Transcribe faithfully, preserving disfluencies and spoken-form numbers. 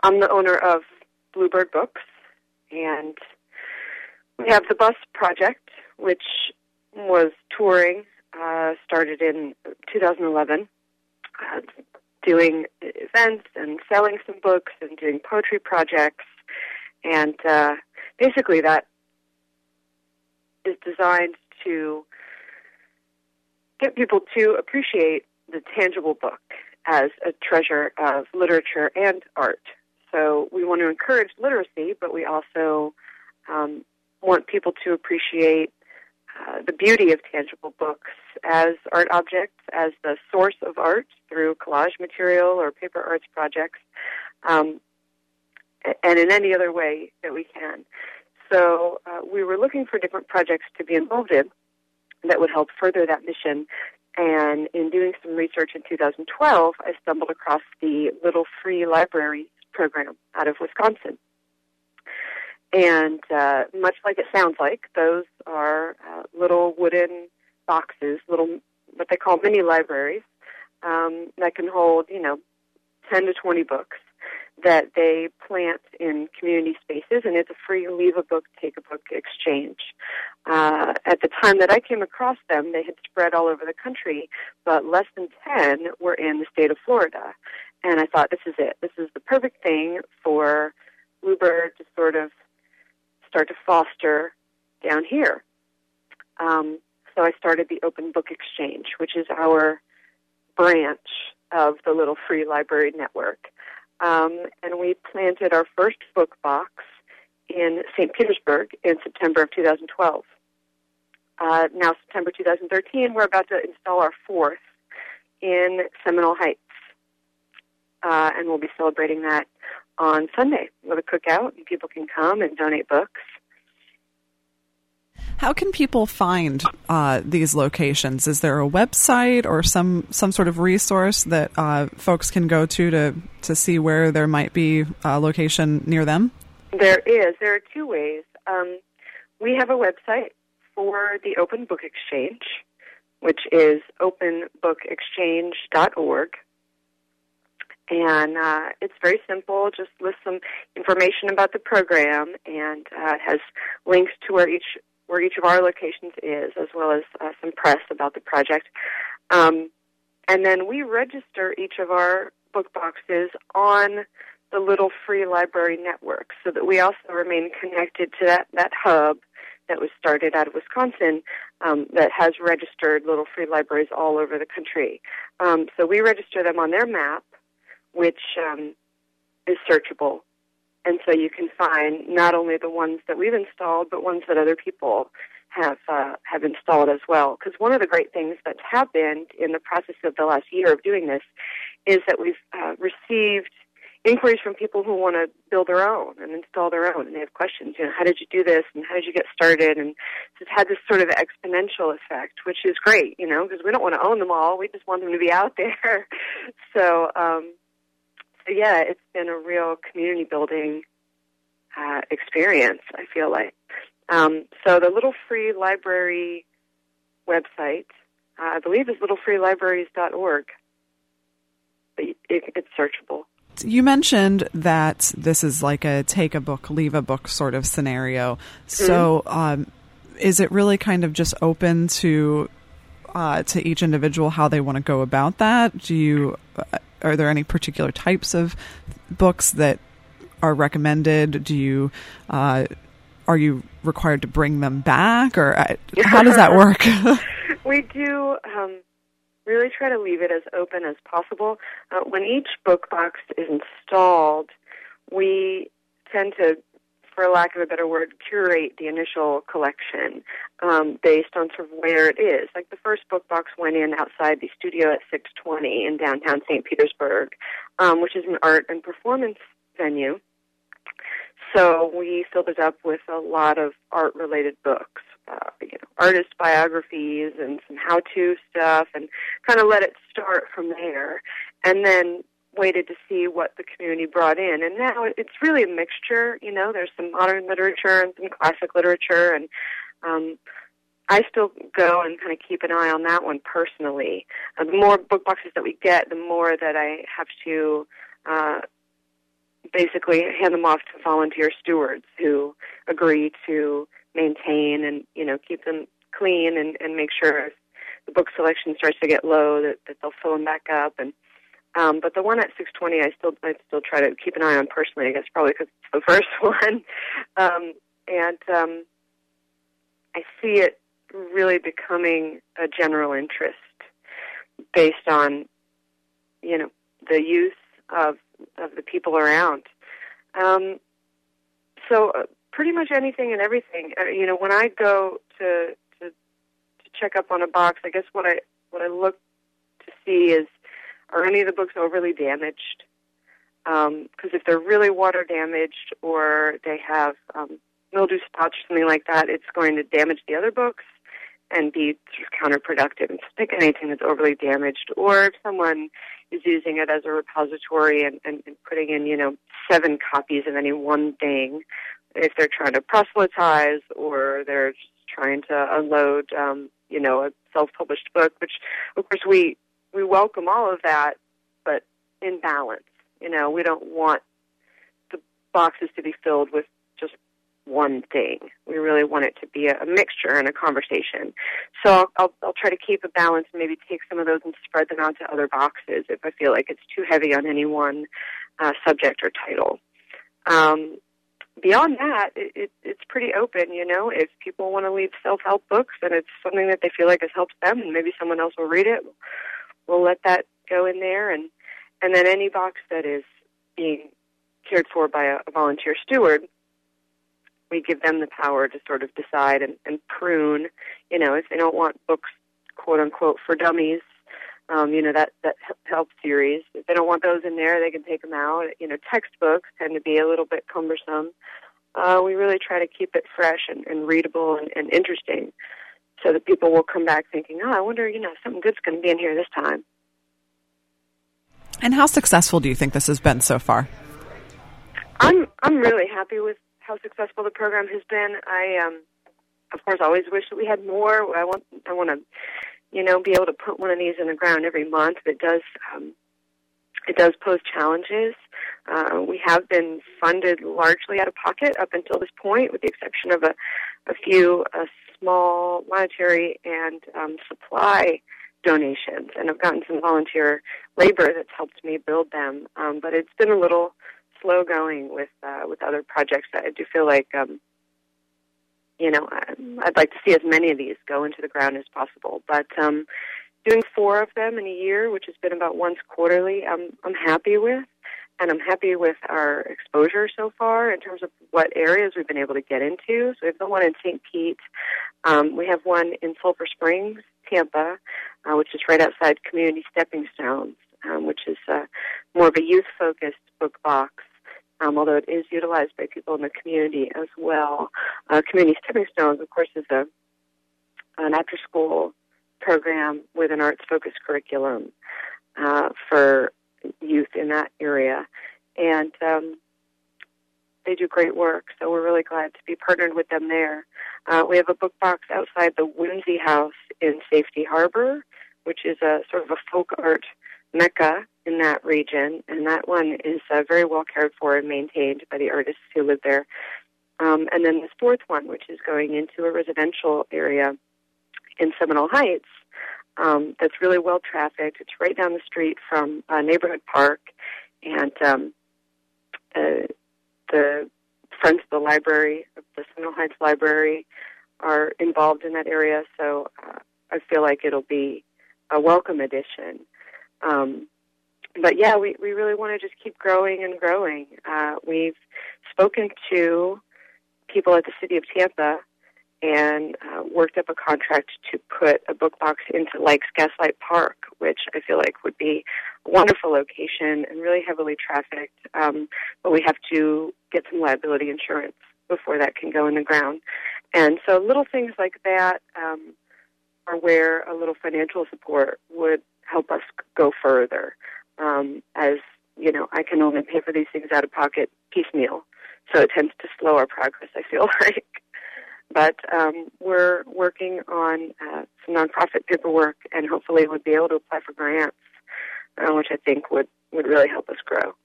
I'm the owner of Bluebird Books, and we have the Bus Project, which was touring, uh, started in two thousand eleven, uh, doing events and selling some books and doing poetry projects, and uh, basically that is designed to get people to appreciate the tangible book as a treasure of literature and art. So we want to encourage literacy, but we also um, want people to appreciate uh, the beauty of tangible books as art objects, as the source of art through collage material or paper arts projects, um, and in any other way that we can. So uh, we were looking for different projects to be involved in that would help further that mission. And in doing some research in two thousand twelve, I stumbled across the Little Free Libraries program out of Wisconsin. And uh, much like it sounds like, those are uh, little wooden boxes, little what they call mini libraries, um, that can hold, you know, ten to twenty books that they plant in community spaces, and it's a free leave a book, take a book exchange. Uh, at the time that I came across them, they had spread all over the country, but less than ten were in the state of Florida. And I thought, this is it. This is the perfect thing for Bluebird to sort of start to foster down here. Um, so I started the Open Book Exchange, which is our branch of the Little Free Library Network. Um, and we planted our first book box in Saint Petersburg in September of two thousand twelve. Uh, now, September two thousand thirteen, we're about to install our fourth in Seminole Heights. Uh, and we'll be celebrating that on Sunday with a cookout, and people can come and donate books. How can people find uh, these locations? Is there a website or some, some sort of resource that uh, folks can go to, to to see where there might be a location near them? There is. There are two ways. Um, we have a website for the Open Book Exchange, which is open book exchange dot org. And uh, it's very simple, just lists some information about the program, and uh, it has links to where each where each of our locations is, as well as uh, some press about the project. Um, and then we register each of our book boxes on the Little Free Library Network, so that we also remain connected to that, that hub that was started out of Wisconsin, um, that has registered Little Free Libraries all over the country. Um, so we register them on their map, which um, is searchable. And so you can find not only the ones that we've installed, but ones that other people have uh, have installed as well. Because one of the great things that's happened in the process of the last year of doing this is that we've uh, received inquiries from people who want to build their own and install their own, and they have questions. You know, how did you do this, and how did you get started? And it's had this sort of exponential effect, which is great, you know, because we don't want to own them all. We just want them to be out there. so. Um, So, yeah, it's been a real community-building uh, experience, I feel like. Um, so the Little Free Library website, uh, I believe, is little free libraries dot org. It, it, it's searchable. You mentioned that this is like a take a book, leave a book sort of scenario. So mm-hmm. um, is it really kind of just open to uh, to each individual how they want to go about that? Do you... Uh, Are there any particular types of books that are recommended? Do you, uh, are you required to bring them back, or uh, how does that work? We do um, really try to leave it as open as possible. Uh, when each book box is installed, we tend to, for lack of a better word, curate the initial collection um, based on sort of where it is. Like the first book box went in outside the studio at six twenty in downtown Saint Petersburg, um, which is an art and performance venue. So we filled it up with a lot of art-related books, uh, you know, artist biographies and some how-to stuff, and kind of let it start from there. And then waited to see what the community brought in. And now it's really a mixture, you know, there's some modern literature and some classic literature, and um, I still go and kind of keep an eye on that one personally. Uh, the more book boxes that we get, the more that I have to uh, basically hand them off to volunteer stewards who agree to maintain and, you know, keep them clean and, and make sure if the book selection starts to get low that, that they'll fill them back up. And um, but the one at six twenty, I still I still try to keep an eye on personally. I guess probably because it's the first one, um, and um, I see it really becoming a general interest based on, you know, the use of of the people around. Um, so uh, pretty much anything and everything. Uh, you know, when I go to, to to check up on a box, I guess what I what I look to see is, are any of the books overly damaged? Because um, if they're really water damaged or they have um, mildew spots or something like that, it's going to damage the other books and be sort of counterproductive. And pick anything that's overly damaged, or if someone is using it as a repository and, and, and putting in, you know, seven copies of any one thing, if they're trying to proselytize or they're just trying to unload, um, you know, a self-published book, which, of course, we, we welcome all of that, but in balance. You know, we don't want the boxes to be filled with just one thing. We really want it to be a, a mixture and a conversation. So I'll, I'll, I'll try to keep a balance and maybe take some of those and spread them out to other boxes if I feel like it's too heavy on any one uh, subject or title. Um, beyond that, it, it, it's pretty open, you know. If people want to leave self-help books and it's something that they feel like has helped them and maybe someone else will read it, we'll let that go in there. And, and then any box that is being cared for by a, a volunteer steward, we give them the power to sort of decide and, and prune, you know, if they don't want books, quote unquote, for dummies, um, you know, that, that help series. If they don't want those in there, they can take them out. You know, textbooks tend to be a little bit cumbersome. Uh, we really try to keep it fresh and, and readable and, and interesting so that people will come back thinking, oh, I wonder, you know, something good's going to be in here this time. And how successful do you think this has been so far? I'm I'm really happy with how successful the program has been. I, um, of course, always wish that we had more. I want, I want to, you know, be able to put one of these in the ground every month. It does, um, it does pose challenges. Uh, we have been funded largely out of pocket up until this point, with the exception of a, a few uh, small monetary and um, supply donations. And I've gotten some volunteer labor that's helped me build them. Um, but it's been a little slow going with uh, with other projects. I do feel like, um, you know, I'd like to see as many of these go into the ground as possible. But um, doing four of them in a year, which has been about once quarterly, I'm I'm happy with, and I'm happy with our exposure so far in terms of what areas we've been able to get into. So we have the one in Saint Pete. Um, we have one in Sulphur Springs, Tampa, uh, which is right outside Community Stepping Stones, um, which is uh, more of a youth-focused book box. Um, although it is utilized by people in the community as well. Uh, Community Stepping Stones, of course, is a an after-school program with an arts-focused curriculum uh, for youth in that area. And um, they do great work, so we're really glad to be partnered with them there. Uh, we have a book box outside the Whimsy House in Safety Harbor, which is a sort of a folk art mecca in that region, and that one is uh, very well cared for and maintained by the artists who live there. Um, and then this fourth one, which is going into a residential area in Seminole Heights, um, that's really well trafficked. It's right down the street from a neighborhood park, and um, uh, the Friends of the Library, the Seminole Heights Library, are involved in that area, so uh, I feel like it'll be a welcome addition. Um, but yeah, we, we really want to just keep growing and growing. Uh, we've spoken to people at the city of Tampa and uh, worked up a contract to put a book box into Like's Gaslight Park, which I feel like would be a wonderful location and really heavily trafficked. Um, but we have to get some liability insurance before that can go in the ground. And so little things like that um, are where a little financial support would help us go further. Um, as, you know, I can only pay for these things out of pocket piecemeal, so it tends to slow our progress, I feel like. But um, we're working on uh, some nonprofit paperwork and hopefully would be able to apply for grants, uh, which I think would, would really help us grow.